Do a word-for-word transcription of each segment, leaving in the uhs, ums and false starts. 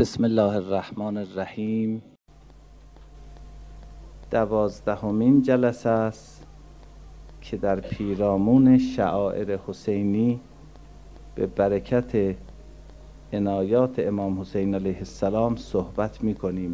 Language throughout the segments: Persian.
بسم الله الرحمن الرحیم. دوازدهمین جلسه است که در پیرامون شعائر حسینی به برکت عنایات امام حسین علیه السلام صحبت می کنیم.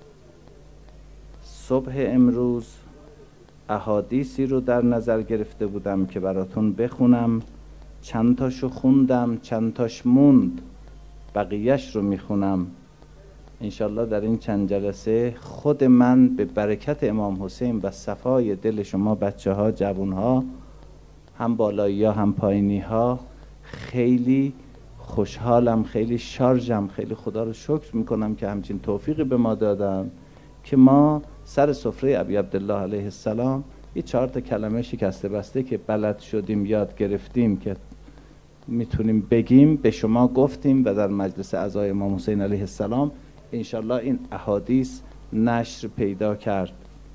صبح امروز احادیثی رو در نظر گرفته بودم که براتون بخونم. چند تاشو خوندم، چند تاش موند، بقیهش رو میخونم. انشالله در این چند جلسه خود من به برکت امام حسین و صفای دل شما بچه ها، جوون ها، هم بالایی ها هم پایینی ها، خیلی خوشحالم، خیلی شارژم، خیلی خدا رو شکر میکنم که همچین توفیقی به ما دادن که ما سر سفره ابی عبدالله علیه السلام یه چهار تا کلمه شکسته بسته که بلد شدیم، یاد گرفتیم که میتونیم بگیم به شما گفتیم و در مجلس اعضای امام حسین علیه السلام انشالله این احادیث نشر پیدا کرد.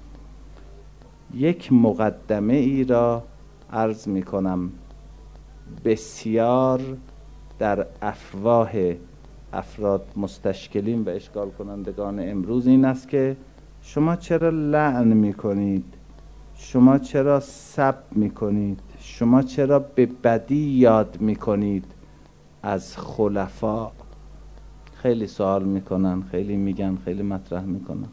یک مقدمه ای را عرض میکنم بسیار در افواه افراد مستشکلین و اشکال کنندگان امروز این است که شما چرا لعن میکنید؟ شما چرا سب میکنید؟ شما چرا به بدی یاد میکنید از خلفا؟ خیلی سوال میکنن، خیلی میگن، خیلی مطرح میکنن.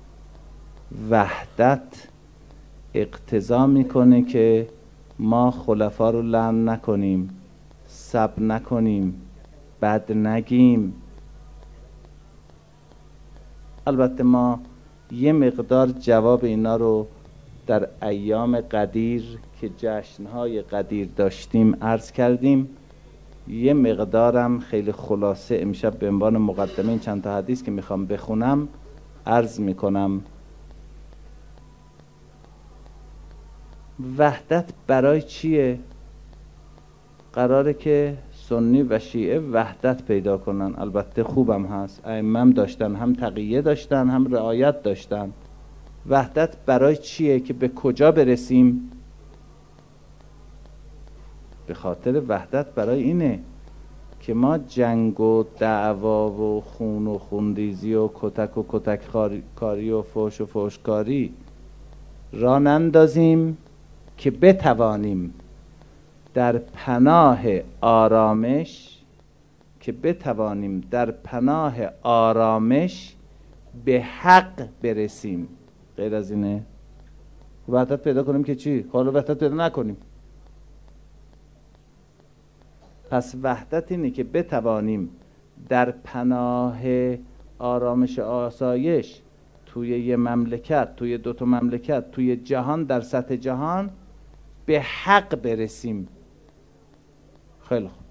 وحدت اقتضا میکنه که ما خلفا رو لعن نکنیم، سب نکنیم، بد نگیم. البته ما یه مقدار جواب اینا رو در ایام قدیر که جشنهای قدیر داشتیم عرض کردیم. یه مقدارم خیلی خلاصه امشب به عنوان مقدمه این چند تا حدیث که میخوام بخونم عرض میکنم. وحدت برای چیه؟ قراره که سنی و شیعه وحدت پیدا کنن. البته خوبم هست، ائمه داشتن، هم تقیه داشتن هم رعایت داشتن. وحدت برای چیه؟ که به کجا برسیم؟ به خاطر وحدت برای اینه که ما جنگ و دعوا و خون و خونریزی و کتک و کتک کاری و فوش و فوشکاری را نندازیم که بتوانیم در پناه آرامش که بتوانیم در پناه آرامش به حق برسیم. غیر از اینه وحدت پیدا کنیم که چی؟ حالا وحدت پیدا نکنیم. پس وحدت اینه که بتوانیم در پناه آرامش آسایش توی یه مملکت، توی دوتا مملکت، توی جهان، در سطح جهان به حق برسیم. خیلی خوب.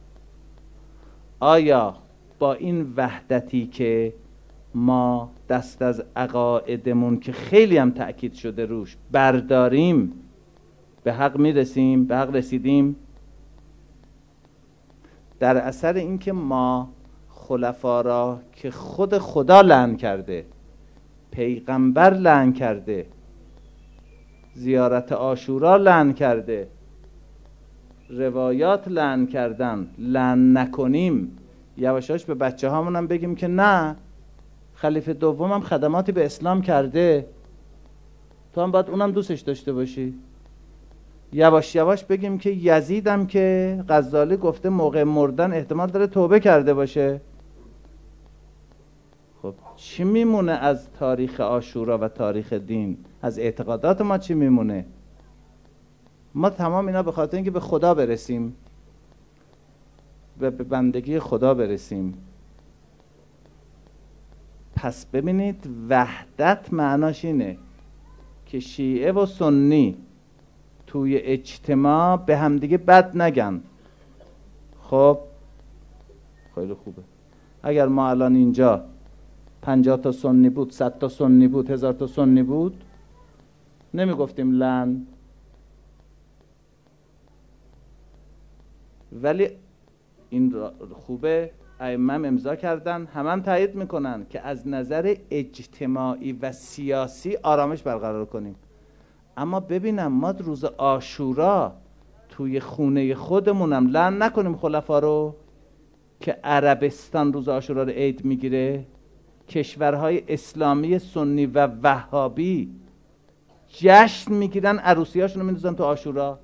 آیا با این وحدتی که ما دست از عقایدمون که خیلی هم تأکید شده روش برداریم به حق میرسیم؟ به حق رسیدیم؟ در اثر اینکه ما خلفا را که خود خدا لعن کرده، پیغمبر لعن کرده، زیارت عاشورا لعن کرده، روایات لعن کردن، لعن نکنیم، یواشاش به بچه هامون هم بگیم که نه، خلیفه دوم هم خدماتی به اسلام کرده، تو هم باید اونم دوستش داشته باشی. یواش یواش بگیم که یزیدم که غزالی گفته موقع مردن احتمال داره توبه کرده باشه. خب چی میمونه از تاریخ عاشورا و تاریخ دین؟ از اعتقادات ما چی میمونه؟ ما تمام اینا به خاطر اینکه به خدا برسیم و به بندگی خدا برسیم. پس ببینید وحدت معناش اینه که شیعه و سنی توی اجتماع به همدیگه بد نگن. خب خیلی خوبه. اگر ما الان اینجا پنجاه تا سنی بود، صد تا سنی بود، هزار تا سنی بود، نمی گفتیم لعن. ولی این خوبه، ائمه امضا کردن، همه تایید میکنن که از نظر اجتماعی و سیاسی آرامش برقرار کنیم. اما ببینم ما روز عاشورا توی خونه خودمونم لعن نکنیم خلفا رو. که عربستان روز عاشورا رو عید میگیره؟ کشورهای اسلامی سنی و وهابی جشن میگیرن، عروسیاشون رو میندازن تو عاشورا.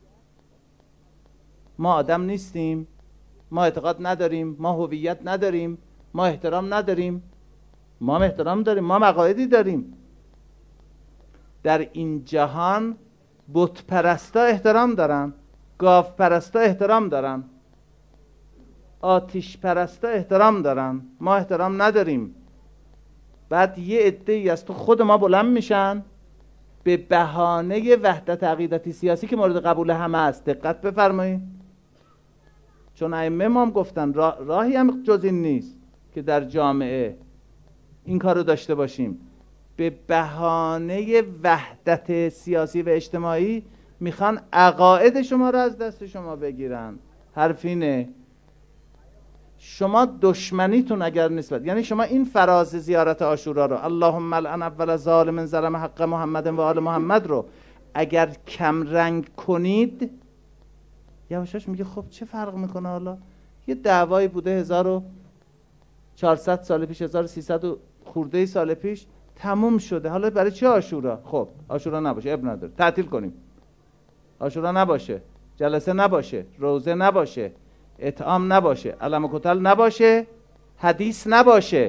ما آدم نیستیم؟ ما اعتقاد نداریم؟ ما هویت نداریم؟ ما احترام نداریم؟ ما احترام داریم، ما مقاعدی داریم. در این جهان بت پرستا احترام دارن، گاو پرستا احترام دارن، آتش پرستا احترام دارن، ما احترام نداریم. بعد یه عده‌ای از تو خود ما بلند میشن به بهانه وحدت عقیدتی سیاسی که مورد قبول همه است. دقت بفرمایید، چون ائمه ما هم گفتن راه راهی هم جز این نیست که در جامعه این کار رو داشته باشیم. به بهانه وحدت سیاسی و اجتماعی میخوان عقاید شما رو از دست شما بگیرن. حرف اینه شما دشمنیتون اگر نسبت، یعنی شما این فراز زیارت عاشورا رو اللهم لعن اول ظالم ظلم حق محمد و آل محمد رو اگر کم رنگ کنید، یواشاش میگه خب چه فرق میکنه، حالا یه دعوایی بوده هزار و چهارصد سال پیش، هزار و سیصد و خورده سال پیش، تموم شده، حالا برای چه عاشورا؟ خب عاشورا نباشه، اب نداره، تعطیل کنیم. عاشورا نباشه، جلسه نباشه، روزه نباشه، اطعام نباشه، علم و کتل نباشه، حدیث نباشه.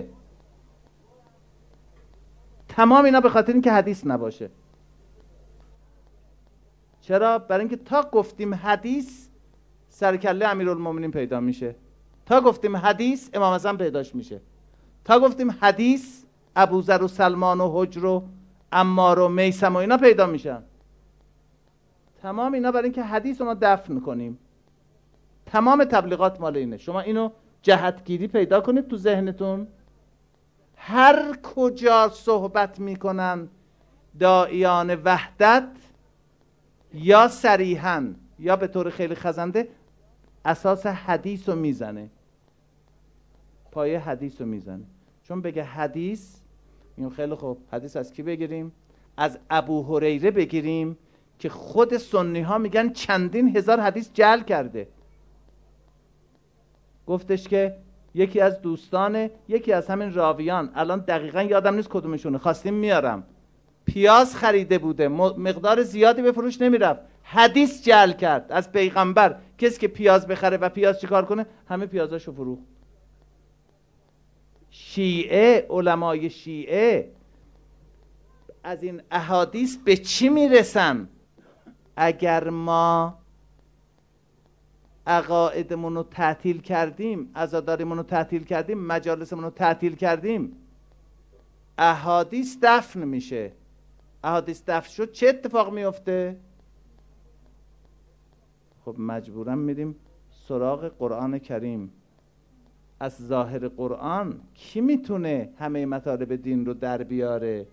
تمام اینا به خاطر اینکه حدیث نباشه. چرا؟ برای اینکه تا گفتیم حدیث سرکله امیرالمومنین پیدا میشه، تا گفتیم حدیث امام حسن پیداش میشه، تا گفتیم حدیث ابوذر و سلمان و حجر و عمار و میثم و اینا پیدا میشن. تمام اینا برای اینکه حدیث رو ما دفن کنیم. تمام تبلیغات مال اینه. شما اینو جهتگیری پیدا کنید تو ذهنتون. هر کجا صحبت میکنن داعیان وحدت، یا صریحاً یا به طور خیلی خزنده اساس حدیث رو میزنه، پایه حدیث رو میزنه. چون بگه حدیث، میگم خیلی خوب، حدیث از کی بگیریم؟ از ابو هریره بگیریم که خود سنی ها میگن چندین هزار حدیث جعل کرده. گفتش که یکی از دوستان یکی از همین راویان، الان دقیقا یادم نیست کدومشونه، خواستیم میارم، پیاز خریده بوده، مقدار زیادی به فروش نمیرفت، حدیث جعل کرد از پیغمبر کسی که پیاز بخره و پیاز چیکار کنه، همه پیازاشو فروخت. شیعه، علمای شیعه از این احادیث به چی میرسن؟ اگر ما عقایدمون رو تعطیل کردیم، عزاداریمون رو تعطیل کردیم، مجالسمون رو تعطیل کردیم، احادیث دفن میشه. احادیث دفن شد چه اتفاق میفته؟ خب مجبورا میریم سراغ قرآن کریم. از ظاهر قرآن کی میتونه همه مطالب دین رو در بیاره؟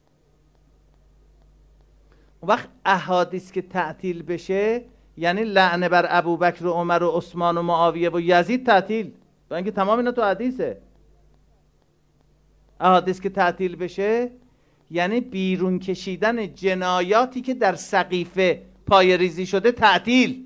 اون وقت احادیث که تعطیل بشه یعنی لعنه بر ابوبکر و عمر و عثمان و معاویه و یزید تعطیل، با اینکه تمام اینا تو حدیثه. احادیث که تعطیل بشه یعنی بیرون کشیدن جنایاتی که در سقیفه پای ریزی شده تعطیل.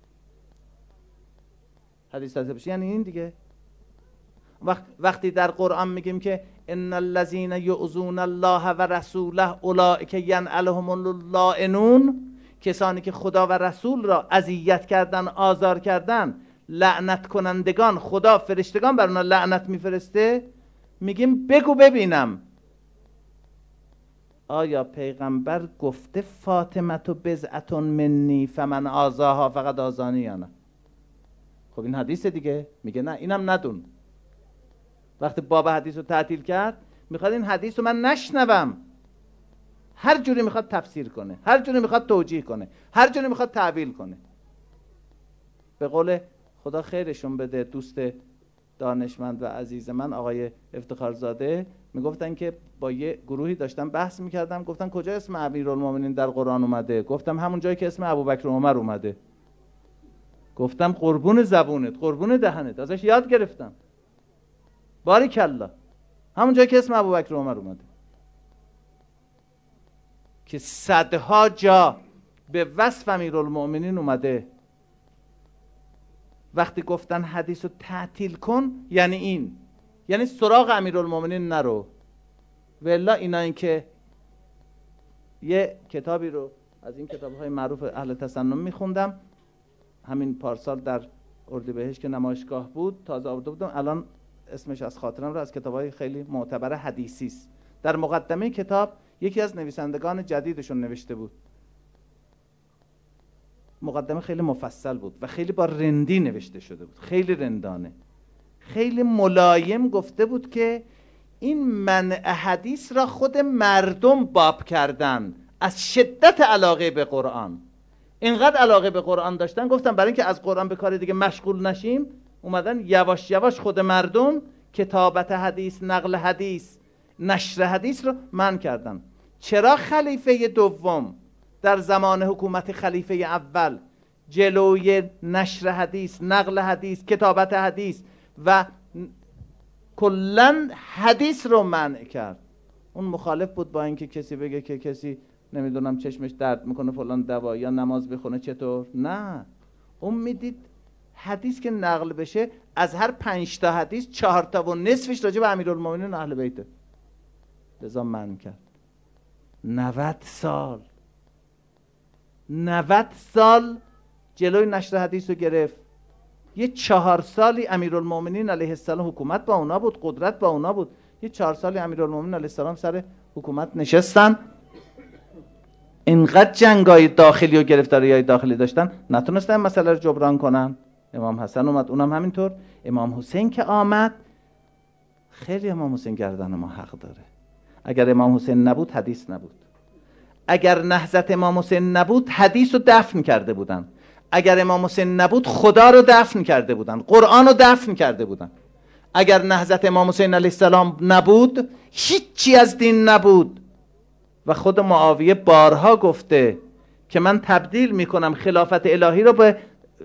حدیث تعطیل بشه یعنی این دیگه. وقت وقتی در قرآن میگیم که ان الذين يؤذون الله و رسوله اولئک ینعلهم اللائنون، کسانی که خدا و رسول را اذیت کردن، آزار کردن، لعنت کنندگان، خدا فرشتگان بر اونها لعنت میفرسته. میگیم بگو ببینم آیا پیغمبر گفته فاطمه تو بضعة منی فمن آذاها فقد آذانی یا نه؟ خب این حدیث دیگه. میگه نه اینم ندون. وقتی باب حدیث رو تعطیل کرد میخواد این حدیث رو من نشنوم، هر جوری میخواد تفسیر کنه، هر جوری میخواد توجیه کنه، هر جوری میخواد تعویل کنه. به قول خدا خیرشون بده دوست دانشمند و عزیز من آقای افتخارزاده، میگفتن که با یه گروهی داشتم بحث میکردم، گفتن کجا اسم امیرالمومنین در قرآن اومده؟ گفتم همون جایی که اسم ابوبکر و عمر اومده. گفتم قربون زبونت، قربون دهنت، ازش یاد گرفتم. باریکالله، همون جایی که اسم ابوبکر و عمر اومده، که صدها جا به وصف امیرالمومنین اومده. وقتی گفتن حدیث رو تعطیل کن یعنی این، یعنی سراغ امیرالمومنین نرو. والا اینا این که یه کتابی رو از این کتاب‌های معروف اهل تسنن میخوندم همین پارسال در اردیبهشت که نمایشگاه بود، تازه آورده بودم، الان اسمش از خاطرم رو، از کتاب‌های خیلی معتبر حدیثی است. در مقدمه کتاب یکی از نویسندگان جدیدشون نوشته بود، مقدمه خیلی مفصل بود و خیلی با رندی نوشته شده بود، خیلی رندانه، خیلی ملایم گفته بود که این منع حدیث را خود مردم باب کردن از شدت علاقه به قرآن. اینقدر علاقه به قرآن داشتن، گفتن برای اینکه از قرآن به کار دیگه مشغول نشیم، اومدن یواش یواش خود مردم کتابت حدیث، نقل حدیث، نشر حدیث رو منع کردن. چرا خلیفه دوم در زمان حکومت خلیفه اول جلوی نشر حدیث، نقل حدیث، کتابت حدیث و کلن حدیث رو منع کرد؟ اون مخالف بود با اینکه کسی بگه که کسی نمیدونم چشمش درد میکنه فلان دوا یا نماز بخونه چطور. نه، اون میدید حدیث که نقل بشه از هر پنج تا حدیث چهار تا و نصفش راجع به امیرالمومنین و اهل بیته، لذا منع کرد. نود سال نود سال جلوی نشر حدیث رو گرفت. یه چهار سالی امیرالمومنین علیه السلام حکومت با اونا بود، قدرت با اونا بود. یه چهار سالی امیرالمومنین علیه السلام سر حکومت نشستن، اینقدر جنگای داخلی و گرفتاریای داخلی داشتن نتونستن مسئله رو جبران کنن. امام حسن اومد، اونم همینطور. امام حسین که آمد، خیلی امام حسین گردن ما حق داره. اگر امام حسین نبود حدیث نبود. اگر نهضت امام حسین نبود حدیث رو دفن کرده بودن. اگر امام حسین نبود خدا رو دفن کرده بودن، قرآن رو دفن کرده بودن. اگر نهضت امام حسین علیه السلام نبود هیچی از دین نبود. و خود معاویه بارها گفته که من تبدیل میکنم خلافت الهی رو به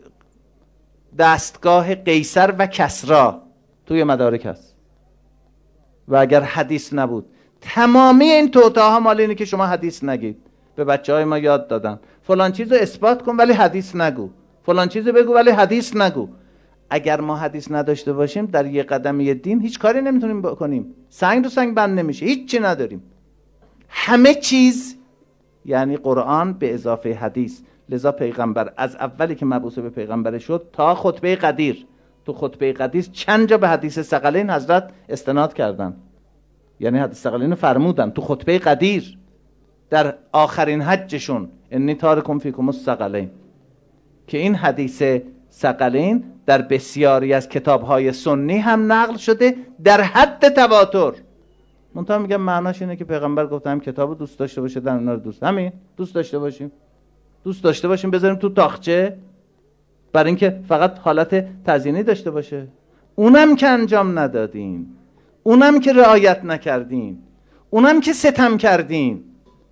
دستگاه قیصر و کسرا، توی مدارک هست. و اگر حدیث نبود، تمامی این توطئه‌ها مال اینه که شما حدیث نگید. به بچه های ما یاد دادن فلان چیزو اثبات کن ولی حدیث نگو، فلان چیزو بگو ولی حدیث نگو. اگر ما حدیث نداشته باشیم در یک قدمی دین هیچ کاری نمیتونیم بکنیم، سنگ رو سنگ بند نمیشه، هیچ چی نداریم. همه چیز یعنی قرآن به اضافه حدیث. لذا پیغمبر از اولی که مبعوث به پیغمبر شد تا خطبه قدیر، تو خطبه قدیر چند جا به حدیث ثقلین حضرت استناد کردن، یعنی حدیث ثقلین فرمودن تو خطبه قدیر در آخرین حجشون، انی تارکم فیکم الثقلین، که این حدیث ثقلین در بسیاری از کتاب‌های سنی هم نقل شده در حد تواتر. منتها میگم معناش اینه که پیغمبر گفته هم کتابو دوست داشته باشه در اونا رو دوست، همین دوست داشته باشیم، دوست داشته باشیم بذاریم تو تاقچه برای اینکه فقط حالت تزیینی داشته باشه. اونم که انجام ندادین، اونم که رعایت نکردین، اونم که ستم کردین.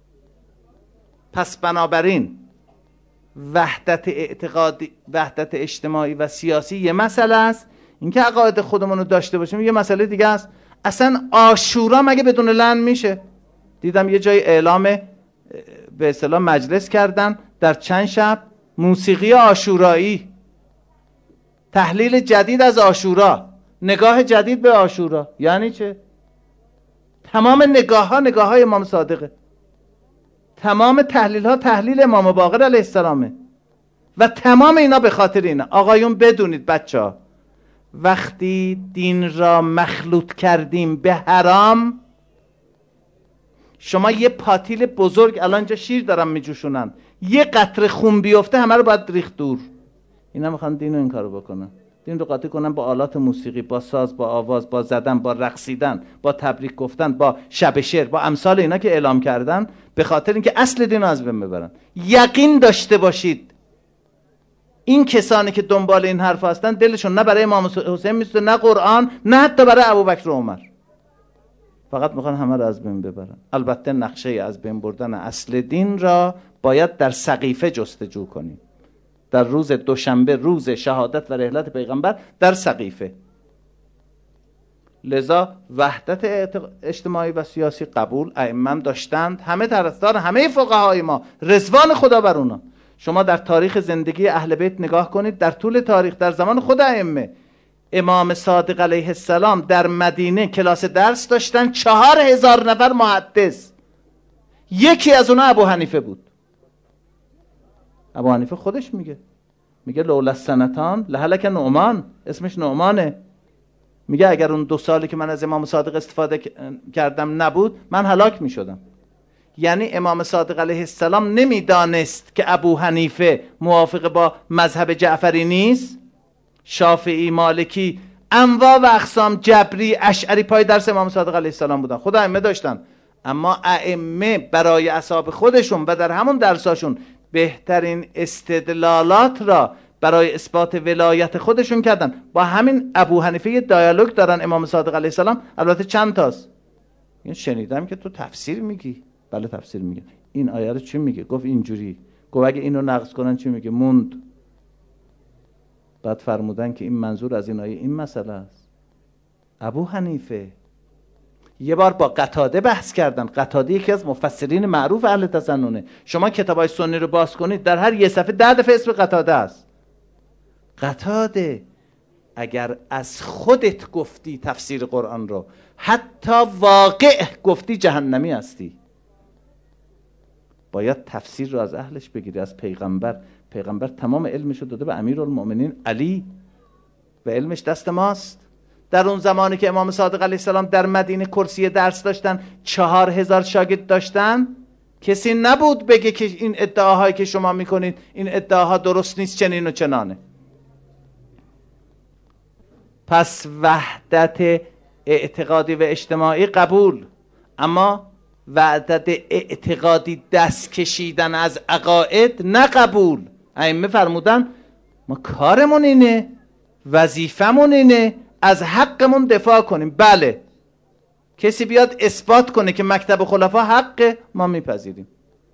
پس بنابراین وحدت اعتقادی، وحدت اجتماعی و سیاسی یه مسئله است، اینکه عقاید خودمون رو داشته باشیم یه مسئله دیگه است. اصلا عاشورا مگه بدون لعن میشه؟ دیدم یه جای اعلام به اصطلاح مجلس کردن در چند شب موسیقی عاشورایی، تحلیل جدید از عاشورا، نگاه جدید به عاشورا. یعنی چه؟ تمام نگاه ها نگاه های امام صادقه، تمام تحلیل ها تحلیل امام باقر علیه السلامه و تمام اینا به خاطر اینه. آقایون بدونید بچه ها، وقتی دین را مخلوط کردیم به حرام، شما یه پاتیل بزرگ، الان اینجا شیر دارم میجوشونن، یه قطره خون بیفته همه رو باید ریخت دور. اینا میخوان دین رو این کارو بکنن، دین رو قاطی کنن با آلات موسیقی، با ساز، با آواز، با زدن، با رقصیدن، با تبریک گفتن، با شب شعر، با امثال اینا که اعلام کردن، به خاطر اینکه اصل دین رو از بین ببرن. یقین داشته باشید این کسانی که دنبال این حرف هستن دلشون نه برای امام حسین میسته، نه قرآن، نه حتی برای ابوبکر و عمر، فقط میخوان همه رو از بین ببرن. البته نقشه از بین بردن اصل دین را باید در سقیفه جستجو کنیم، در روز دوشنبه، روز شهادت و رحلت پیغمبر، در سقیفه. لذا وحدت اجتماعی و سیاسی قبول ائمه داشتند، همه طرفدار، همه فقهای ما، رضوان خدا بر اونا. شما در تاریخ زندگی اهل بیت نگاه کنید، در طول تاریخ، در زمان خود ائمه، امام صادق علیه السلام در مدینه کلاس درس داشتن، چهار هزار نفر محدث، یکی از اونها ابو حنیفه بود. ابو حنیفه خودش میگه میگه لولا السنتان لهلک نعمان، اسمش نعمانه. میگه اگر اون دو سالی که من از امام صادق استفاده کردم نبود من هلاک میشدم. یعنی امام صادق علیه السلام نمیدانست که ابو حنیفه موافق با مذهب جعفری نیست، شافعی، مالکی، انواع و اقسام، جبری، اشعری پای درس امام صادق علیه السلام بودن. خود ائمه داشتن، اما ائمه برای اصحاب خودشون و در همون درساشون بهترین استدلالات را برای اثبات ولایت خودشون کردن. با همین ابو حنیفه یه دیالوگ دارن امام صادق علیه السلام، البته چند تاست. شنیدم که تو تفسیر میگی. بله تفسیر میگه. این آیه رو چی میگه؟ گفت اینجوری. گفت اگه اینو نقض کنن چی میگه؟ موند. بعد فرمودن که این منظور از این آیه این مسئله است. ابو حنیفه یه بار با قتاده بحث کردن. قتاده یکی از مفسرین معروف اهل تسننه. شما کتابای سنی رو باز کنید، در هر یه صفحه ده دفعه اسم قتاده است. قتاده اگر از خودت گفتی تفسیر قرآن رو، حتی واقع گفتی، جهنمی هستی. باید تفسیر رو از اهلش بگیری، از پیغمبر. پیغمبر تمام علمش رو داده به امیرالمؤمنین علی و علمش دست ماست. در اون زمانی که امام صادق علیه السلام در مدینه کرسی درس داشتن، چهار هزار شاگرد داشتن، کسی نبود بگه که این ادعاهایی که شما میکنید این ادعاها درست نیست، چنین و چنانه. پس وحدت اعتقادی و اجتماعی قبول، اما وحدت اعتقادی دست کشیدن از عقاید نه قبول. ائمه فرمودن ما کارمون اینه، وظیفمون اینه، از حقمون دفاع کنیم. بله، کسی بیاد اثبات کنه که مکتب خلفا حقه، ما میپذیریم.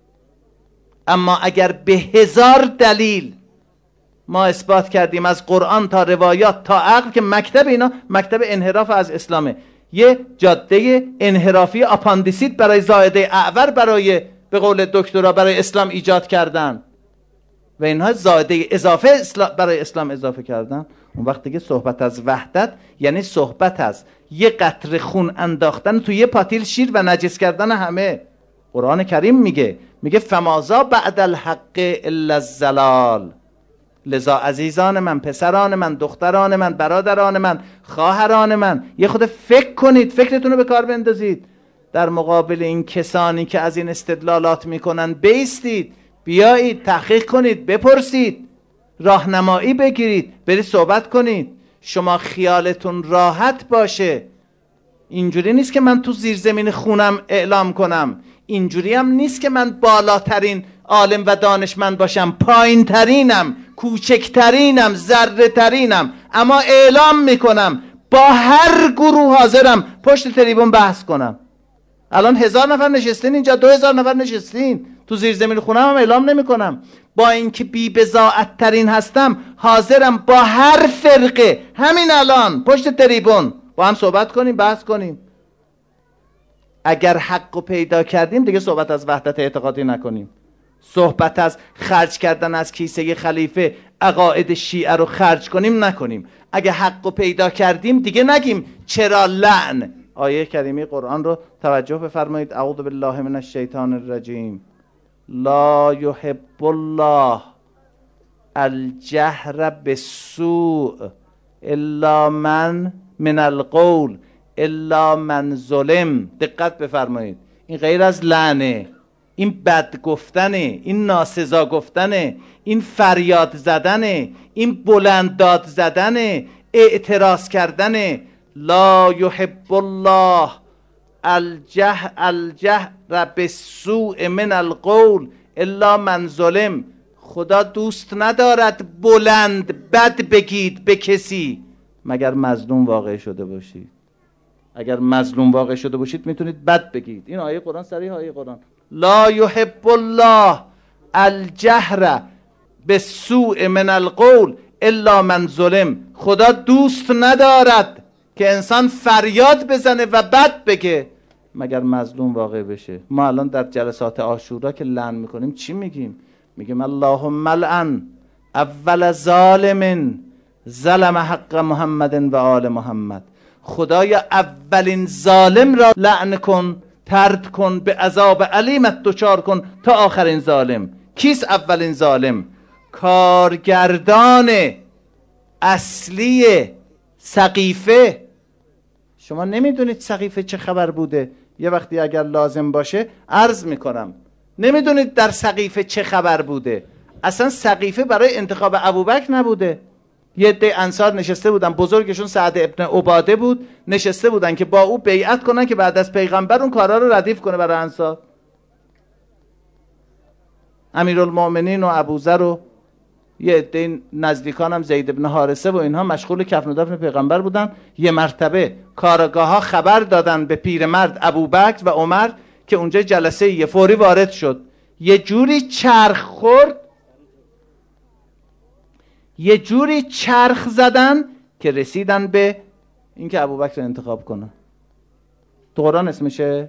اما اگر به هزار دلیل ما اثبات کردیم از قرآن تا روایات تا عقل که مکتب اینا مکتب انحراف از اسلامه، یه جاده انحرافی آپاندیسیت برای زائده اعور، برای به قول دکترا برای اسلام ایجاد کردن و اینها زائده اضافه برای اسلام اضافه کردن. اون وقت دیگه صحبت از وحدت یعنی صحبت از یه قطره خون انداختن تو یه پاتیل شیر و نجس کردن همه. قرآن کریم میگه میگه فمازا بعد الحق الا الضلال. لذا عزیزان من، پسران من، دختران من، برادران من، خواهران من، یه خود فکر کنید، فکرتون رو به کار بندازید. در مقابل این کسانی که از این استدلالات میکنن بیستید، بیایید تحقیق کنید، بپرسید، راهنمایی بگیرید، برید صحبت کنید. شما خیالتون راحت باشه. اینجوری نیست که من تو زیرزمین خونم اعلام کنم، اینجوری هم نیست که من بالاترین عالم و دانشمند باشم، پایین ترینم، کوچکترینم، ذره ترینم، اما اعلام میکنم با هر گروه حاضرم پشت تریبون بحث کنم. الان هزار نفر نشستین اینجا، دو هزار نفر نشستین تو زیر زمین خونم، هم اعلام نمیکنم. با اینکه بی بضاعت ترین هستم، حاضرم با هر فرقه همین الان پشت تریبون با هم صحبت کنیم، بحث کنیم. اگر حق رو پیدا کردیم دیگه صحبت از وحدت اعتقادی نکنیم، صحبت از خرج کردن از کیسه خلیفه عقاید شیعه رو خرج کنیم نکنیم. اگه حق رو پیدا کردیم دیگه نگیم چرا لعن. آیه کریمه قرآن رو توجه بفرمایید. اعوذ بالله من الشیطان الرجیم. لا یحب الله الجهر بالسوء الا من من القول الا من ظلم. دقت بفرمایید، این غیر از لعنه، این بد گفتنه، این ناسزا گفتنه، این فریاد زدنه، این بلند داد زدنه، اعتراض کردنه. لا یحب الله الجهر الجهر بالسوء من القول الا من ظلم. خدا دوست ندارد بلند بد بگید به کسی مگر مظلوم واقع شده باشید. اگر مظلوم واقع شده باشید میتونید بد بگید. این آیه قرآن صریح آیه قرآن. لا یحب الله الجهر بالسوء من القول الا من ظلم. خدا دوست ندارد که انسان فریاد بزنه و بد بگه مگر مظلوم واقع بشه. ما الان در جلسات عاشورا که لعن میکنیم چی میگیم؟ میگیم اللهم لعن اول ظالم ظلم حق محمد و آل محمد. خدایا اولین ظالم را لعن کن، طرد کن، به عذاب علیمت دچار کن تا آخرین ظالم. کیست اولین ظالم؟ کارگردان اصلی سقیفه. شما نمیدونید سقیفه چه خبر بوده؟ یه وقتی اگر لازم باشه عرض میکنم. نمیدونید در سقیفه چه خبر بوده؟ اصلا سقیفه برای انتخاب ابوبکر نبوده. یه عده انصار نشسته بودن، بزرگشون سعد ابن عباده بود، نشسته بودن که با او بیعت کنن که بعد از پیغمبر اون کارا رو ردیف کنه برای انصار. امیرالمؤمنین و ابوذر و یه عده نزدیکان هم زید ابن حارثه و اینها مشغول کفن و دفن پیغمبر بودن. یه مرتبه کارگاه ها خبر دادن به پیرمرد ابوبکر و عمر که اونجا جلسه یه فوری وارد شد. یه جوری چرخ خورد، یه جوری چرخ زدن که رسیدن به اینکه ابوبکر رو انتخاب کنن. تو قرآن اسمشه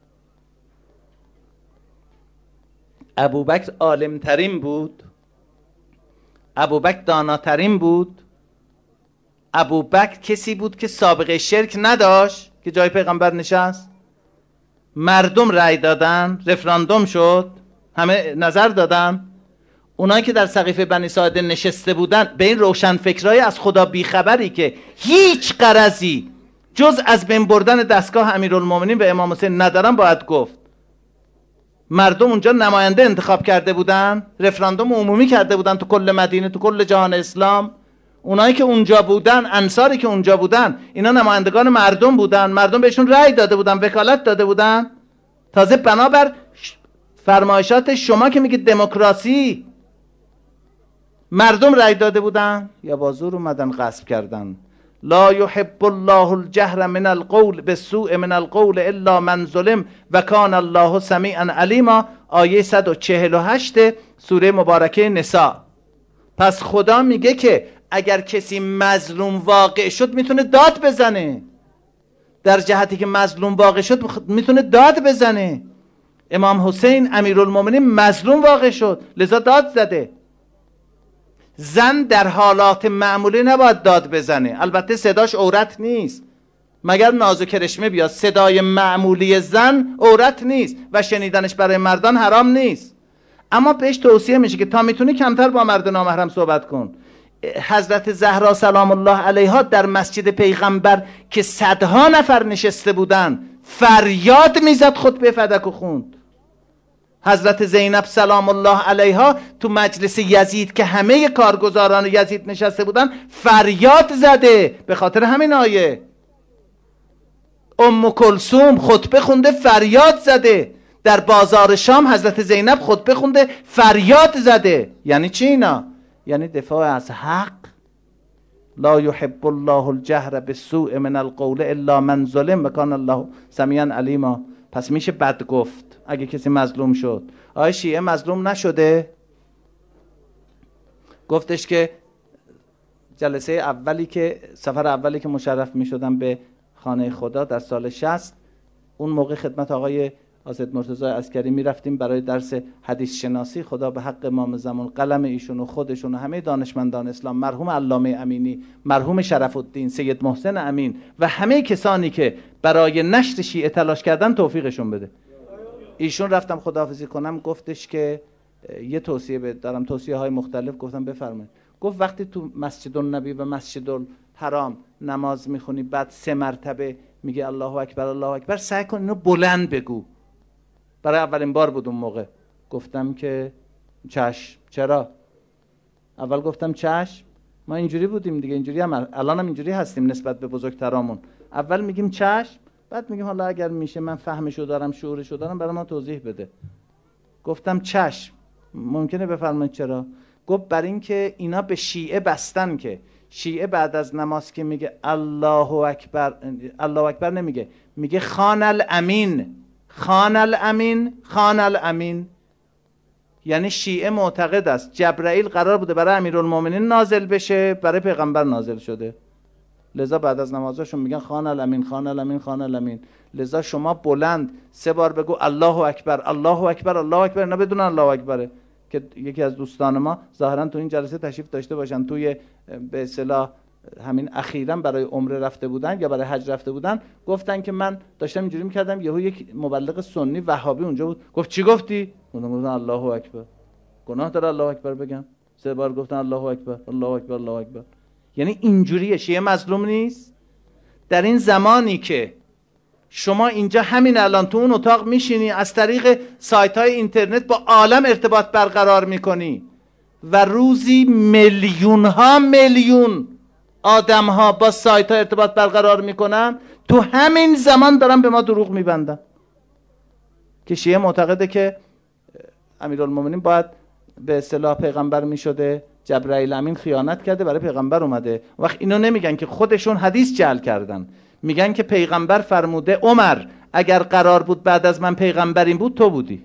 ابوبکر عالمترین بود، ابوبکر داناترین بود، ابوبکر کسی بود که سابقه شرک نداشت که جای پیغمبر نشست. مردم رأی دادن، رفراندوم شد، همه نظر دادن. اونایی که در سقیفه بنی ساعده نشسته بودن، به این روشن فکرای از خدا بیخبری که هیچ غرضی جز از بین بردن دستگاه امیرالمومنین به امام حسین ندارن، باید گفت مردم اونجا نماینده انتخاب کرده بودن، رفراندوم عمومی کرده بودن تو کل مدینه، تو کل جهان اسلام. اونایی که اونجا بودن، انصاری که اونجا بودن، اینا نمایندگان مردم بودن، مردم بهشون رأی داده بودن، وکالت داده بودن. تازه بنابر فرمایشات شما که میگید دموکراسی، مردم رأی داده بودن یا با زور اومدن غصب کردن. لا یحب الله الجهر من القول بالسوء من القول الا من ظلم و کان الله سمیعا علیما، آیه صد و چهل و هشت سوره مبارکه نساء. پس خدا میگه که اگر کسی مظلوم واقع شد میتونه داد بزنه، در جهتی که مظلوم واقع شد میتونه داد بزنه. امام حسین امیرالمومنین مظلوم واقع شد لذا داد زده. زن در حالات معمولی نباید داد بزنه، البته صداش عورت نیست، مگر ناز و کرشمه بیاد. صدای معمولی زن عورت نیست و شنیدنش برای مردان حرام نیست، اما بهش توصیه میشه که تا میتونی کمتر با مرد نامحرم صحبت کن. حضرت زهرا سلام الله علیها در مسجد پیغمبر که صدها نفر نشسته بودن فریاد میزد، خطبه فدک و خوند. حضرت زینب سلام الله علیها تو مجلس یزید که همه کارگزاران یزید نشسته بودن فریاد زده به خاطر همین آیه. ام کلثوم خطبه خونده فریاد زده. در بازار شام حضرت زینب خطبه خونده فریاد زده. یعنی چی اینا؟ یعنی دفاع از حق. لا یحب الله الجهر بالسوء من القول الا من ظلم و کان الله سمیعا علیما. پس میشه بد گفت اگه کسی مظلوم شد. آیا شیعه مظلوم نشده؟ گفتش که جلسه اولی که سفر اولی که مشرف میشدم به خانه خدا در سال شصت، اون موقع خدمت آقای آزد مرتضی عسکری میرفتیم برای درس حدیث شناسی. خدا به حق امام زمان قلم ایشون و خودشون و همه دانشمندان اسلام، مرحوم علامه امینی، مرحوم شرف الدین، سید محسن امین و همه کسانی که برای نشر شیعه تلاش کردن توفیقشون بده. ایشون رفتم خداحافظی کنم، گفتش که یه توصیه دارم، توصیه های مختلف. گفتم بفرمایید. گفت وقتی تو مسجد النبی و مسجد الحرام نماز میخونی بعد سه مرتبه میگه الله اکبر الله اکبر، سعی کن اینو بلند بگو. برای اولین بار بود اون موقع. گفتم که چشم. چرا؟ اول گفتم چشم، ما اینجوری بودیم دیگه، اینجوری هم الان هم اینجوری هستیم نسبت به بزرگترامون. اول میگیم چشم، بعد میگیم حالا اگر میشه من فهمشو دارم شعورشو دارم برای ما توضیح بده. گفتم چشم. ممکنه بفرمایید چرا؟ گفت برای اینکه اینا به شیعه بستن که شیعه بعد از نماز که میگه الله اکبر، الله اکبر نمیگه، میگه خان الامین، خان الامین، خان الامین. یعنی شیعه معتقد است جبرائیل قرار بوده برای امیرالمومنین نازل بشه، برای پیغمبر نازل شده، لذا بعد از نمازشون میگن خان الامین، خان الامین، خان الامین. لذا شما بلند سه بار بگو الله اکبر، الله اکبر، الله اکبر، اینا بدون الله اکبره. که یکی از دوستان ما ظاهرا تو این جلسه تشریف داشته باشن، توی به اصطلاح همین اخیراً برای عمره رفته بودن یا برای حج رفته بودن، گفتن که من داشتم اینجوری می‌کردم، یهو یک مبلغ سنی وهابی اونجا بود، گفت چی گفتی؟ گفتم الله اکبر. گناه داره الله اکبر بگم؟ سه بار گفتن الله اکبر الله اکبر الله اکبر. یعنی اینجوریه. شیعه مظلوم نیست؟ در این زمانی که شما اینجا همین الان تو اون اتاق میشینی، از طریق سایت‌های اینترنت با عالم ارتباط برقرار میکنی و روزی میلیون ها میلیون آدم ها با سایت ها ارتباط برقرار میکنن، تو همین زمان دارن به ما دروغ میبندن که شیعه معتقده که امیرالمومنین باید به اصطلاح پیغمبر میشده، جبرائیل امین خیانت کرده برای پیغمبر اومده. وقت اینو نمیگن که خودشون حدیث جعل کردن، میگن که پیغمبر فرموده عمر اگر قرار بود بعد از من پیغمبرین بود تو بودی.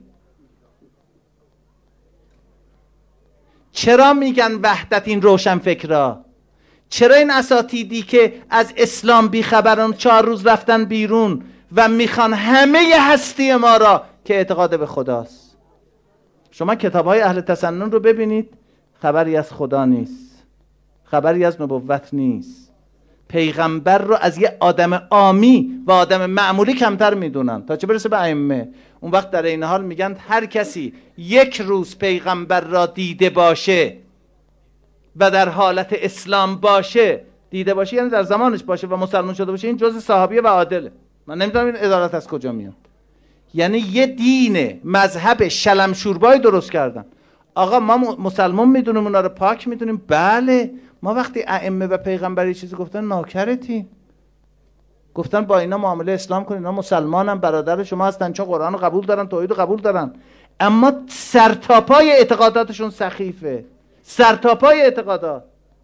چرا میگن وحدت این روشن فکرها؟ چرا این اساتیدی که از اسلام بیخبرن چهار روز رفتن بیرون و میخوان همه هستی ما را که اعتقاد به خداست؟ شما کتاب‌های اهل تسنن رو ببینید، خبری از خدا نیست، خبری از نبوت نیست. پیغمبر رو از یه آدم عامی و آدم معمولی کمتر میدونن تا چه برسه به ائمه. اون وقت در این حال میگن هر کسی یک روز پیغمبر را دیده باشه و در حالت اسلام باشه، دیده باشه یعنی در زمانش باشه و مسلمان شده باشه، این جزء صحابیه و عادله. من نمیدونم این ادالت از کجا میاد. یعنی یه دین مذهب شلم شوربای درست کردن. آقا ما مسلمان میدونیم، اونا رو پاک میدونیم، بله. ما وقتی ائمه و پیغمبری چیزی گفتن ناکرتیم، گفتن با اینا معامله اسلام کنین، اینا مسلمانن، برادر شما هستن، چون قرآن رو قبول دارن، توحید رو قبول دارن، اما سرتاپای اعتقاداتشون سخیفه، سرتاپای اعتقادات.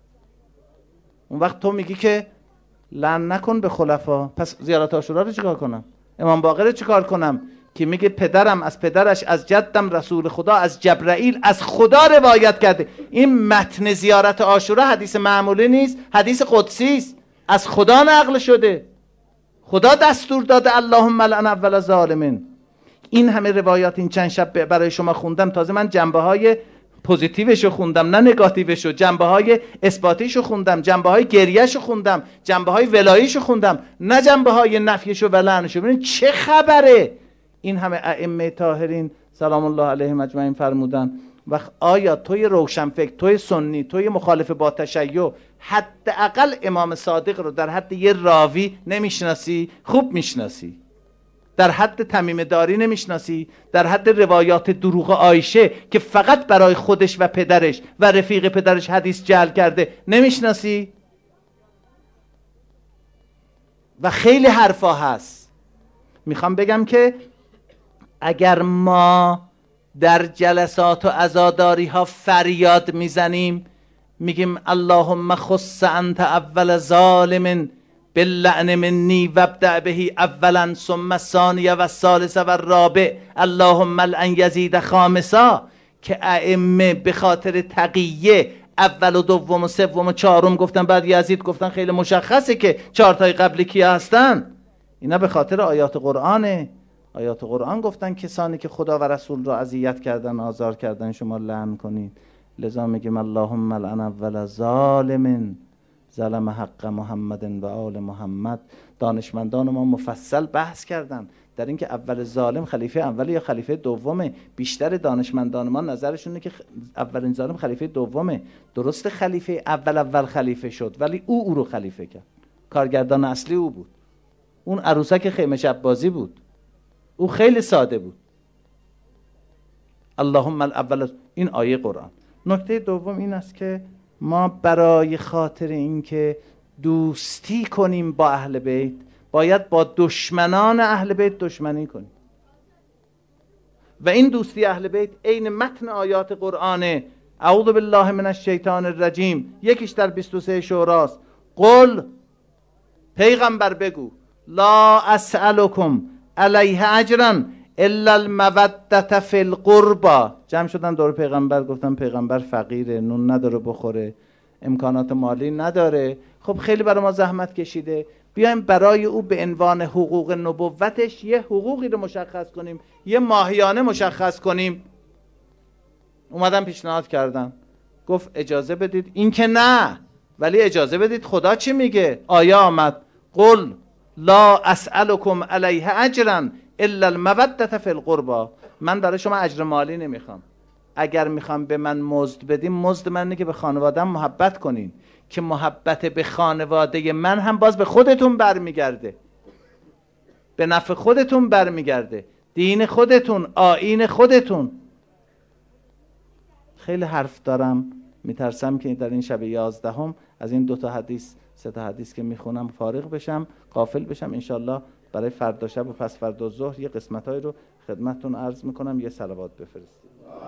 اون وقت تو میگی که لعن نکن به خلفا، پس زیارت عاشورا رو چیکار کنم؟ امام باقر رو چیکار کنم که میگه پدرم از پدرش از جدم رسول خدا از جبرائیل از خدا روایت کرده؟ این متن زیارت عاشورا حدیث معمولی نیست، حدیث قدسی است، از خدا نقل شده. خدا دستور داده اللهم لعن اول ظالمین. این همه روایات این چند شب برای شما خوندم، تازه من جنبه های پوزیتیوشو خوندم نه نگاتیوشو، جنبه های اثباتیشو خوندم، جنبه های گریهشو خوندم، جنبه های ولاییشو خوندم، نه جنبه های نفیشو و لعنشو. ببینید چه خبره. این همه ائمه طاهرین سلام الله علیهم اجمعین فرمودن. و آیا توی روشنفکر، توی سنی، توی مخالف با تشیع حداقل امام صادق رو در حد یه راوی نمیشناسی؟ خوب میشناسی. در حد تمیم داری نمیشناسی؟ در حد روایات دروغ عایشه که فقط برای خودش و پدرش و رفیق پدرش حدیث جعل کرده نمیشناسی؟ و خیلی حرفا هست. میخوام بگم که اگر ما در جلسات و عزاداری ها فریاد میزنیم، میگیم اللهم خص انت اول ظالم باللعن منی وابدأ به اولا ثم الثانی و الثالث و الرابع اللهم لعن یزید خامسا، که ائمه به خاطر تقیه اول و دوم و سوم و چهارم گفتن، بعد یزید گفتن، خیلی مشخصه که چهار تای قبلی کیا هستن. اینا به خاطر آیات قرآنه. آیات قرآن گفتن کسانی که خدا و رسول را اذیت کردن، آزار کردن، شما لعن کنید. لذا میگیم اللهم لعن اول ظالم ظلم حق محمد و آل محمد. دانشمندان ما مفصل بحث کردن در اینکه اول ظالم خلیفه اول یا خلیفه دومه. بیشتر دانشمندان ما نظرشونه که اولین ظالم خلیفه دومه. درست خلیفه اول اول خلیفه شد ولی او او رو خلیفه کرد. کارگردان اصلی او بود. اون عروسک خیمه شب بازی بود. او خیلی ساده بود. اللهم الاول. این آیه قرآن. نکته دوم این است که ما برای خاطر اینکه دوستی کنیم با اهل بیت باید با دشمنان اهل بیت دشمنی کنیم. و این دوستی اهل بیت عین متن آیات قرآنه. اعوذ بالله من الشیطان الرجیم، یکیش در بیست و سه شوراست. قل، پیغمبر بگو، لا اسألکم علیه اجرا الا المودة فی القربا. جمع شدن دور پیغمبر، گفتن پیغمبر فقیره، نون نداره بخوره، امکانات مالی نداره، خب خیلی برای ما زحمت کشیده، بیایم برای او به عنوان حقوق نبوتش یه حقوقی رو مشخص کنیم، یه ماهیانه مشخص کنیم. اومدن پیشنهاد کردن، گفت اجازه بدید. این که نه، ولی اجازه بدید خدا چی میگه. آیه آمد قل لا اسألکم علیه اجرا الا المودة فی القربى. من برای شما اجر مالی نمیخوام. اگر میخوام به من مزد بدیم، مزد من اینه که به خانواده‌ام محبت کنین، که محبت به خانواده من هم باز به خودتون برمیگرده، به نفع خودتون برمیگرده، دین خودتون، آیین خودتون. خیلی حرف دارم، میترسم که در این شب یازدهم از این دو تا حدیث سه تا حدیث که میخونم فارغ بشم، غافل بشم. انشالله برای فردا شب و پس فردا ظهر یه قسمت‌های رو خدمتتون عرض میکنم. یه صلوات بفرستید.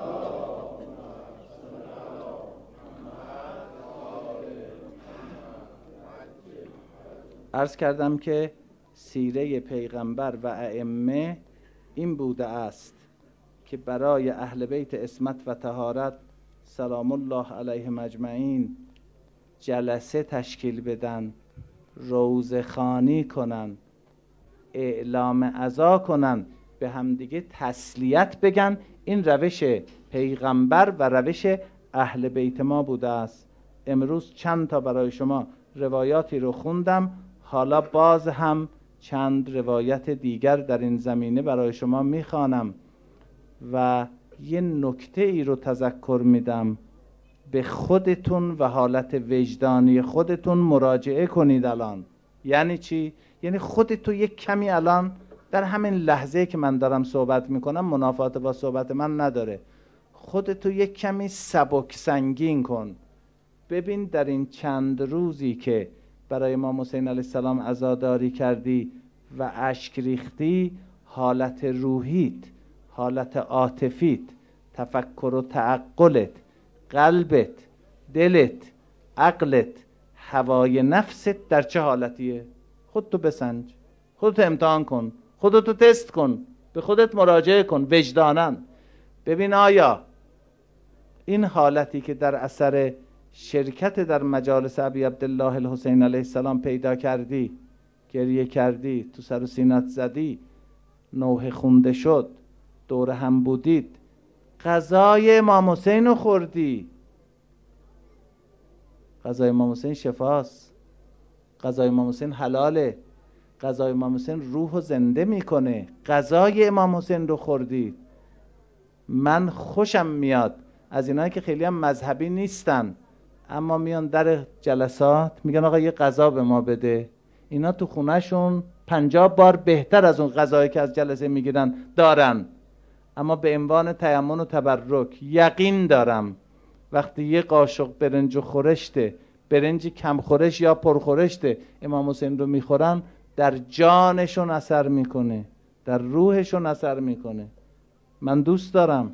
عرض کردم که سیره پیغمبر و ائمه این بوده است که برای اهل بیت عصمت و طهارت سلام الله علیهم اجمعین جلسه تشکیل بدن، روزخوانی کنن، اعلام عزا کنن، به همدیگه تسلیت بگن. این روش پیغمبر و روش اهل بیت ما بوده است. امروز چند تا برای شما روایاتی رو خوندم، حالا باز هم چند روایت دیگر در این زمینه برای شما میخوانم و یه نکته ای رو تذکر میدم. به خودتون و حالت وجدانی خودتون مراجعه کنید الان. یعنی چی؟ یعنی خودتو یک کمی الان در همین لحظه که من دارم صحبت میکنم، منافات با صحبت من نداره، خودتو یک کمی سبک سنگین کن. ببین در این چند روزی که برای امام حسین علیه السلام عزاداری کردی و اشک ریختی، حالت روحیت، حالت عاطفیت، تفکر و تعقلت، قلبت، دلت، عقلت، هوای نفست در چه حالتیه؟ خودتو بسنج، خودتو امتحان کن، خودتو تست کن، به خودت مراجعه کن وجداناً. ببین آیا این حالتی که در اثر شرکت در مجالس ابی عبدالله الحسین علیه السلام پیدا کردی، گریه کردی، تو سر و سینت زدی، نوحه خونده شد، دور هم بودید، غذای امام حسین رو خوردی. غذای امام حسین شفاست، غذای امام حسین حلاله، غذای امام حسین روح رو زنده میکنه. غذای امام حسین رو خوردید. من خوشم میاد از اینایی که خیلی هم مذهبی نیستن اما میان در جلسات میگن آقا یه غذا به ما بده. اینا تو خونهشون پنجاه بار بهتر از اون غذایی که از جلسه میگیرن دارن، اما به عنوان تیمن و تبرک یقین دارم وقتی یه قاشق برنج و خورشته، برنج کم خورش یا پرخورشته امام حسین رو میخورن، در جانشون اثر میکنه، در روحشون اثر میکنه. من دوست دارم،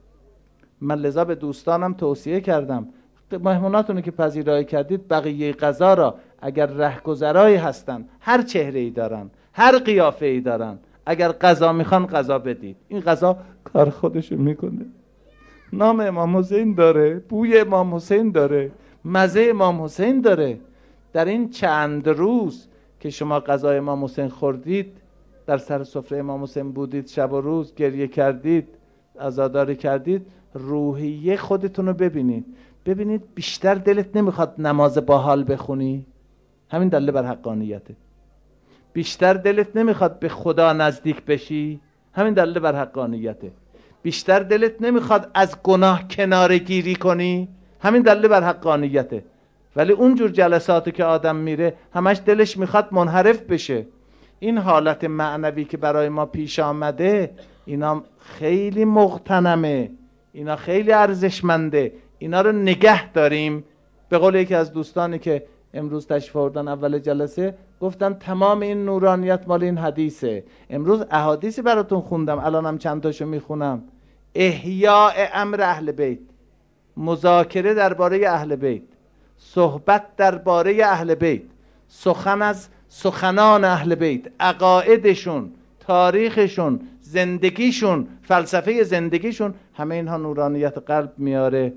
من لذا به دوستانم توصیه کردم مهموناتونو که پذیرایی کردید، بقیه غذا را اگر رهگذرایی هستن، هر چهره ای دارن، هر قیافه ای دارن، اگر غذا میخوان غذا بدید. این غذا کار خودشو میکنه، نام امام حسین داره، بوی امام حسین داره، مزه امام حسین داره. در این چند روز که شما غذای امام حسین خوردید، در سر سفره امام حسین بودید، شب و روز گریه کردید، عزاداری کردید، روحیه خودتون رو ببینید. ببینید بیشتر دلت نمیخواد نماز باحال بخونی؟ همین دلیل بر حقانیته. بیشتر دلت نمیخواد به خدا نزدیک بشی؟ همین دلیل بر حقانیته. بیشتر دلت نمیخواد از گناه کناره گیری کنی؟ همین دلیل بر حقانیته. ولی اونجور جلساتی که آدم میره همش دلش میخواد منحرف بشه. این حالت معنوی که برای ما پیش آمده، اینا خیلی مغتنمه، اینا خیلی ارزشمنده، اینا رو نگه داریم. به قول یکی از دوستانی که امروز تشریف آوردن اول جلسه، گفتن تمام این نورانیت مال این حدیثه. امروز احادیثی براتون خوندم، الانم چند تاشو میخونم. احیاء امر اهل بیت، مذاکره درباره اهل بیت، صحبت درباره اهل بیت، سخن از سخنان اهل بیت، عقایدشون، تاریخشون، زندگیشون، فلسفه زندگیشون، همه اینها نورانیت قلب میاره.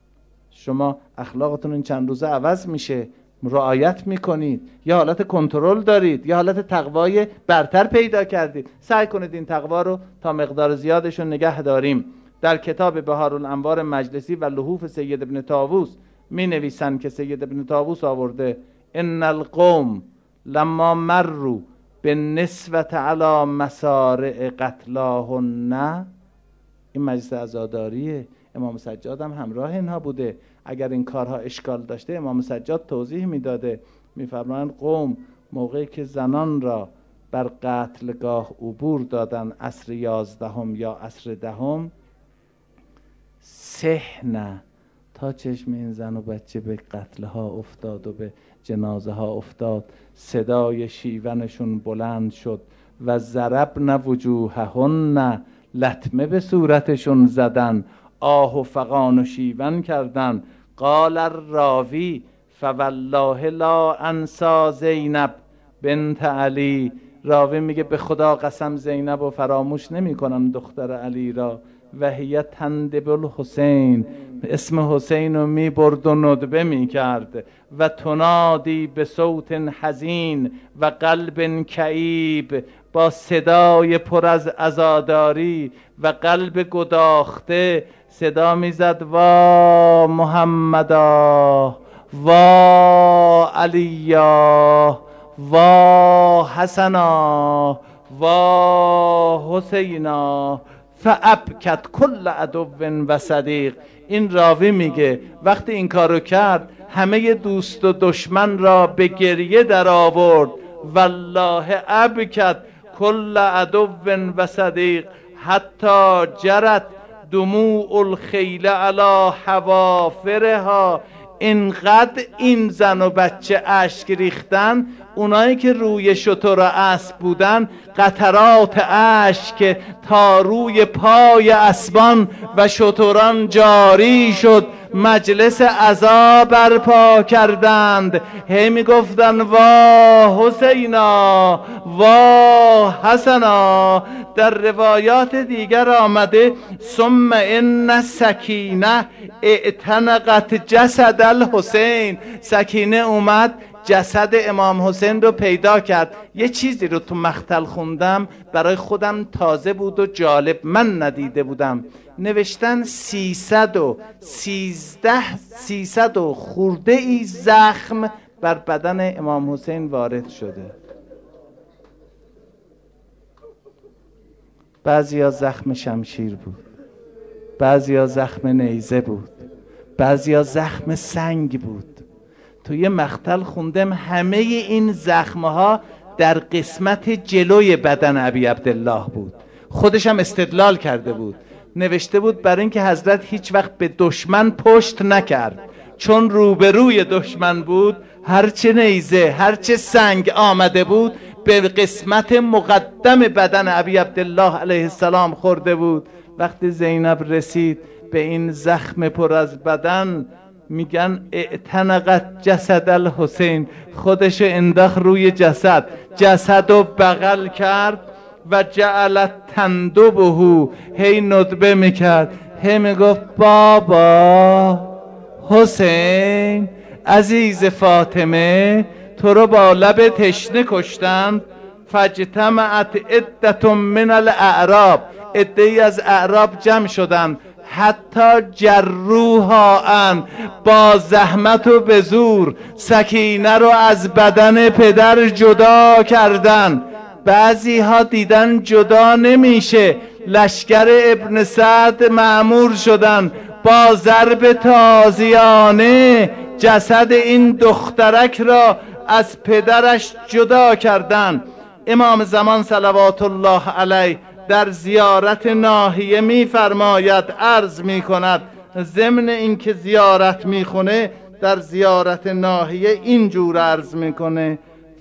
شما اخلاقتون این چند روزه عوض میشه، رعایت میکنید، یا حالت کنترل دارید، یا حالت تقوای برتر پیدا کردید. سعی کنید این تقوا رو تا مقدار زیادش رو نگه داریم. در کتاب بهارالانوار مجلسی و لحوف سید ابن طاووس می نویسند که سید ابن طاووس آورده ان القوم لما مروا بالنسبة علی مسارع قتلاهن. این مجلس عزاداریه، امام سجاد هم همراه اینها بوده. اگر این کارها اشکال داشته امام سجاد توضیح میداده. میفرمایند قوم موقعی که زنان را بر قتلگاه عبور دادن عصر یازدهم یا عصر دهم، سحنه تا چشم این زن و بچه به قتلها افتاد و به جنازه ها افتاد، صدای شیونشون بلند شد و ضربن وجوههن، لطمه به صورتشون زدن، آه و فغان و شیون کردن. قال الراوی فوالله لا انسا زینب بنت علی. راوی میگه به خدا قسم زینب و فراموش نمی کنم دختر علی را. و هی تندب الحسین، اسم حسین رو می برد و ندبه می کرد. و تنادی به صوت حزین و قلب کئیب، با صدای پر از عزاداری و قلب گداخته صدا می زد وا محمدا، وا علیا، وا حسنا، وا حسینا، فابکت کل عدو و صدیق. این راوی میگه وقتی این کارو کرد همه دوست و دشمن را به گریه در آورد. والله ابکت کل عدو و صدیق حتی جرت دموع الخیل علی حوافرها. اینقدر این زن و بچه اشک ریختن، اونایی که روی شتر و اسب بودن قطرات اشک تا روی پای اسبان و شتران جاری شد. مجلس عزا برپا کردند، هی می گفتن وا حسینا، وا حسنا. در روایات دیگر آمده ثم ان سکینه اعتنقت جسد الحسین. سکینه اومد جسد امام حسین رو پیدا کرد. یه چیزی رو تو مقتل خوندم برای خودم تازه بود و جالب، من ندیده بودم. نوشتن سیصد و سیزده سیصد و خورده ای زخم بر بدن امام حسین وارد شده. بعضیا زخم شمشیر بود، بعضیا زخم نیزه بود، بعضیا زخم سنگ بود. تو یه مقتل خوندم همه این زخمها در قسمت جلوی بدن ابی عبدالله بود. خودش هم استدلال کرده بود، نوشته بود برای اینکه حضرت هیچ وقت به دشمن پشت نکرد، چون روبروی دشمن بود، هرچه نیزه هرچه سنگ آمده بود به قسمت مقدم بدن ابی عبدالله علیه السلام خورده بود. وقتی زینب رسید به این زخم پر از بدن، میگن اعتنقت جسد الحسین، خودش انداخت روی جسد، جسد رو بغل کرد و جعلت تندبه، هی ندبه میکرد، هی میگفت بابا حسین عزیز فاطمه، تو رو با لب تشنه کشتند. فاجتمعت عدة من الاعراب، عده‌ای از اعراب جمع شدند، حتی جروها ان، با زحمت و به زور سکینه رو از بدن پدر جدا کردن. بعضی ها دیدن جدا نمیشه، لشکر ابن سعد مأمور شدن با ضرب تازیانه جسد این دخترک را از پدرش جدا کردن. امام زمان صلوات الله علیه در زیارت ناحیه می فرماید، عرض می کند، ضمن این که زیارت می خونه در زیارت ناحیه اینجور عرض می کنه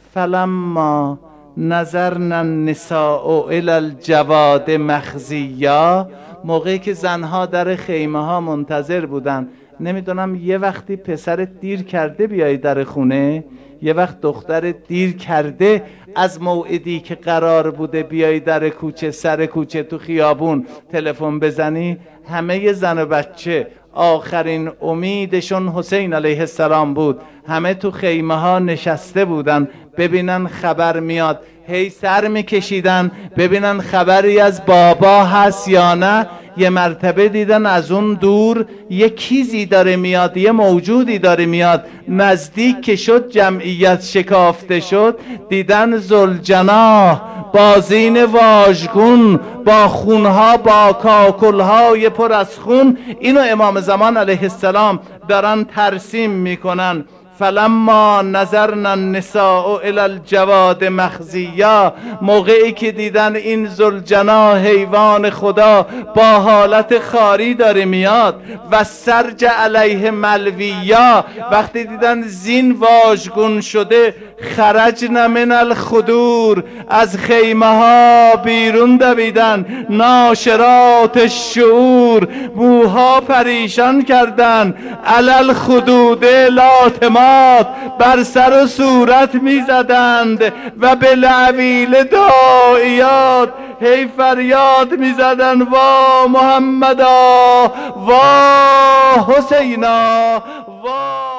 فلما نظرن النساء الی الجواد مخزیا. موقعی که زنها در خیمه ها منتظر بودن، نمیدونم یه وقتی پسرت دیر کرده بیای در خونه، یه وقت دختر دیر کرده از موعدی که قرار بوده بیای در کوچه، سر کوچه، تو خیابون تلفن بزنی، همه زن و بچه آخرین امیدشون حسین علیه السلام بود. همه تو خیمه ها نشسته بودن ببینن خبر میاد، هی سر میکشیدن ببینن خبری از بابا هست یا نه. یه مرتبه دیدن از اون دور یه کیزی داره میاد، یه موجودی داره میاد. نزدیک که شد جمعیت شکافته شد، دیدن ذوالجناح با زین واژگون، با خونها، با کاکلهای پر از خون. اینو امام زمان علیه السلام دارن ترسیم میکنن. فلما نظرنا النساء الی الجواد مخزیا، موقعی که دیدن این ذوالجناح حیوان خدا با حالت خاری داره میاد، و سرج علیه ملویا، وقتی دیدن زین واژگون شده، خرجن من الخدور، از خیمه ها بیرون دویدن، ناشرات الشعور، موها پریشان کردن، علی الخدود لاتمات، بر سر و صورت میزدند، و بالعویل داعیات، هی فریاد میزدن وا محمدا، وا حسینا، وا